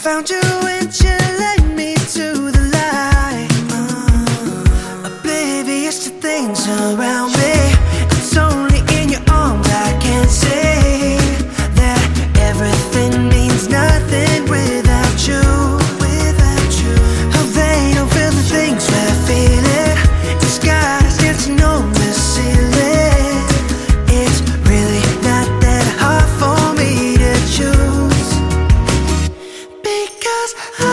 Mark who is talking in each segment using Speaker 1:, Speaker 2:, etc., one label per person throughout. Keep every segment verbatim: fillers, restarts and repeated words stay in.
Speaker 1: found you and you led me to the light. uh, Oblivious to things around me. It's only in your arms I can say that everything means nothing without you. Without you, how they don't feel the things we're feeling. The sky is dancing on the ceiling. It's really not that hard for me to choose, because I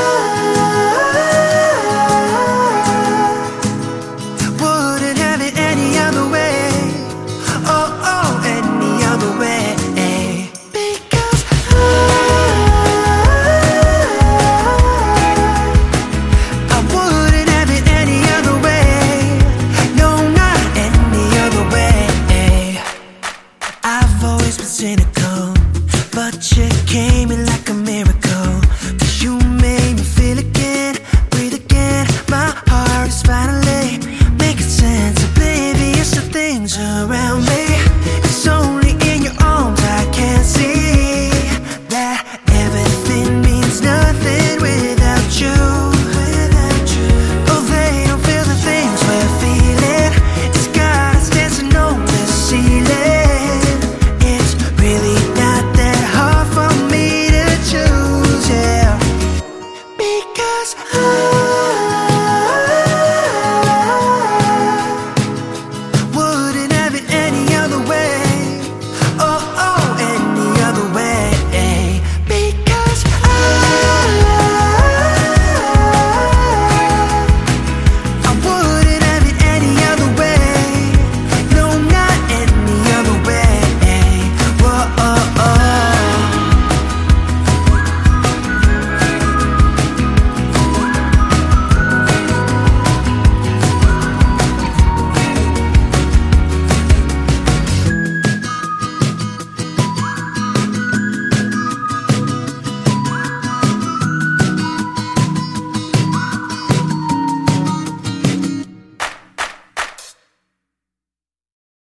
Speaker 1: wouldn't have it any other way. Oh, oh, any other way. Because I, I wouldn't have it any other way. No, not any other way. I've always been cynical, but you came in like a miracle.